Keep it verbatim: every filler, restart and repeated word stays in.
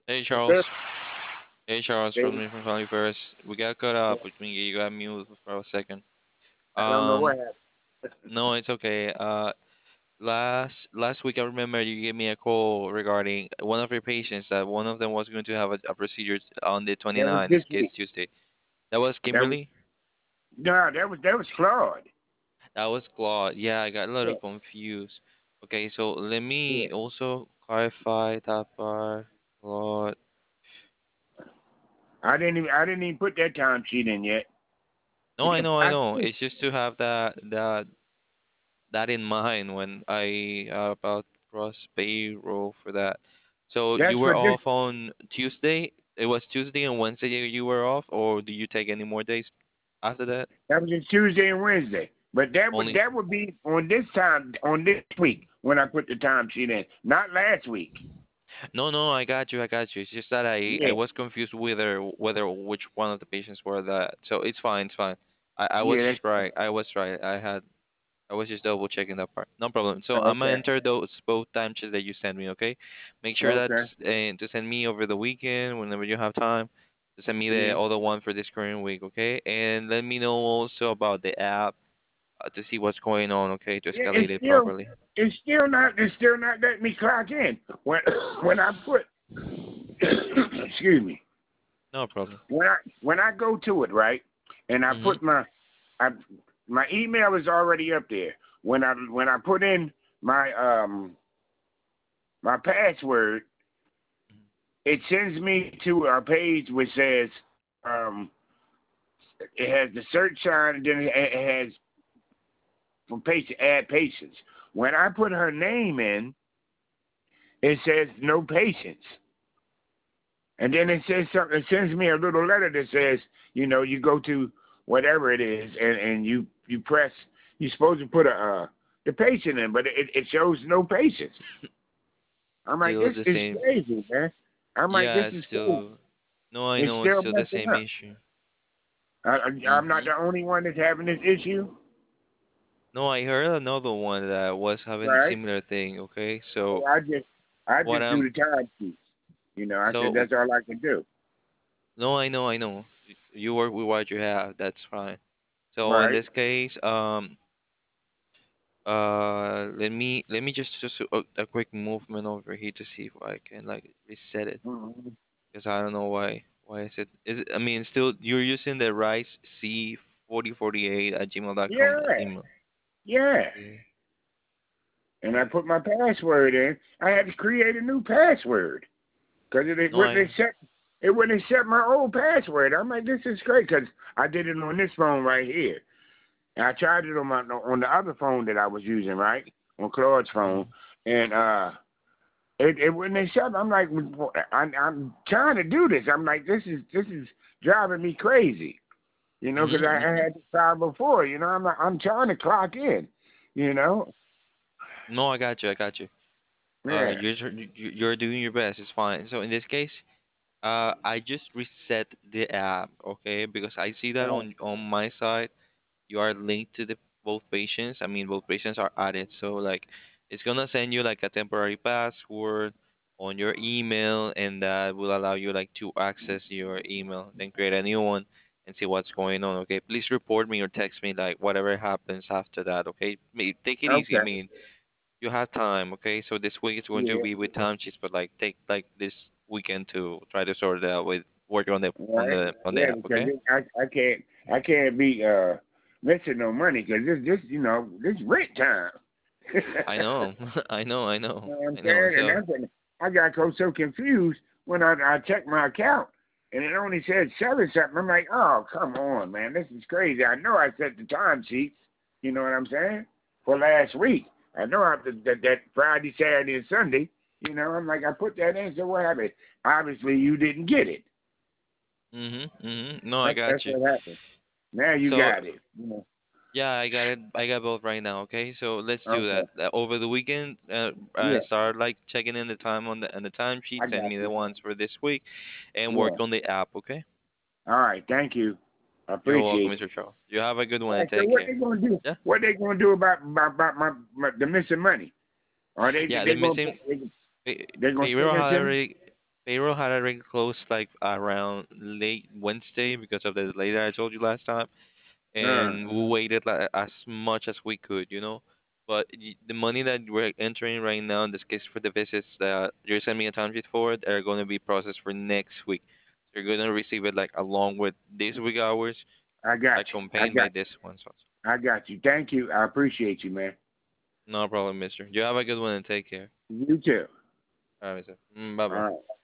Hey Sir, Charles. Hey Charles, from they- me from Family First. We got cut up, which means you got mute for a second. I don't know what Um, happened. no, it's okay. Uh, last last week I remember you gave me a call regarding one of your patients that one of them was going to have a, a procedure on the That was twenty-ninth, this this week. kids Tuesday. That was That was Kimberly. no, that was that was Claude. That was Claude. Yeah, I got a little Yeah, confused. Okay, so let me yeah. also clarify that part. Claude. I didn't even I didn't even put that time sheet in yet. No, I Yeah, know, I I know. think It's just to have that that that in mind when I uh, about cross payroll for that. So you that's were for this. off on Tuesday? It was Tuesday and Wednesday you were off, or do you take any more days after that? That was just Tuesday and Wednesday. But that would Only that would be on this time on this week when I put the time sheet in, not last week. no, no, I got you, I got you. It's just that I I Yeah, was confused whether whether which one of the patients were that. So it's fine, it's fine. I I was yeah. just right. I was right. I had I was just double checking that part. No problem. So That's, I'm gonna okay, enter those both time sheets that you sent me, okay? Make sure okay. that's uh, to send me over the weekend whenever you have time. To send me the Yeah. other one for this current week, okay? And let me know also about the app uh, to see what's going on, okay? To Yeah, escalate it's it still properly. it's still not it's still not letting me clock in. When when I put excuse me. No problem. When I when I go to it, right, and I Mhm. put my I my email is already up there. When I when I put in my um my password, it sends me to a page which says um it has the search sign and then it it has from patient add patients. When I put her name in, it says no patients. And then it says something. It sends me a little letter that says, you know, you go to whatever it is, and and you you press. You're supposed to put a uh, the patient in, but it it shows no patients. I'm like, Still this the is same. crazy, man. I'm like, this Yeah, it's is cool. still. No, I It's know it's still still the messing same up. issue. I, I, I'm not Mhm. the only one that's having this issue, No, I heard another one that was having right? similar thing, okay? So So I just I what just do I'm the time sheets. You know, I said so that's all I can do. no, I know, I know. Y- You work with what you have. That's fine. So in Right. this case, um, uh, let me let me just just a, a quick movement over here to see if I can like reset it Mhm. because I don't know why why is it is it, I mean still you're using the rice c forty forty-eight at gmail dot com Yeah. email. Yeah. Okay. And I put my password in. I had to create a new password because it, it No, wouldn't I accept it wouldn't accept my old password. I'm like, this is great because I did it on this phone right here. And I tried it on my on the other phone that I was using, right, on Claude's phone, mhm. and uh, it it wouldn't accept. I'm like, I, I'm trying to do this. I'm like, this is this is driving me crazy, you know, because Mhm, I, I mhm. had this problem before. You know, I'm like, I'm trying to clock in, you know, No, I got you. I got you. Uh, yeah. you're tr- you- you're doing your best. It's fine. So in this case, uh, I just reset the app, okay? Because I see that Uh, on on my side, you are linked to the both patients. I mean, both patients are added. So like, it's gonna send you like a temporary password on your email, and that will allow you like to access your email, then create a new one and see what's going on. Okay, please report me or text me like whatever happens after that. Okay, Me- take it easy. I okay. mean, you have time. Okay, so this week is going to Yeah. be with time sheets, but like take like this weekend to try to sort it out with work on the All on right. the on the Yeah, app. because Okay. it, I I can't I can't be uh missing no money because this this you know this rent time. you I know, I know, I know, know what I'm I know. saying? And So that's when I got so so confused when I I checked my account and it only said seven something. I'm like, oh come on, man, this is crazy. I know I set the time sheets. You know what I'm saying? For last week, I know I that that Friday, Saturday, and Sunday. You know, I'm like I put that in. So what happened? Obviously, you didn't get it. mhm, mhm. No, I That's that's got you. what happened. Now you So got it. You know. yeah, I got it. I got both right now. Okay, so let's do Okay. that. Uh, over the weekend, uh, uh, Yeah, start like checking in the time on the on the I timesheet. Send got me the you. ones for this week, and Yeah. work on the app. Okay. All right. Thank you. I You're welcome, appreciate it. mister Charles. You have a good All one and right. So take what care. they gonna do? Yeah. What they gonna do about about, about my, my the missing money? Are they Yeah, the they gonna missing they, pay, they gonna payroll send it to me? already. Payroll had already closed like around late Wednesday because of the delay that I told you last time, Uh, and we waited like as much as we could, you know. But y- the money that we're entering right now, in this case for the visits that you're sending me a timesheet for, are going to be processed for next week. So you're going to receive it like along with this week hours, I got like you. I combined by got this one. So I got you. Thank you. I appreciate you, man. no problem, mister. You have a good one and take care. You too. All right, mister. Mm, bye All bye. right.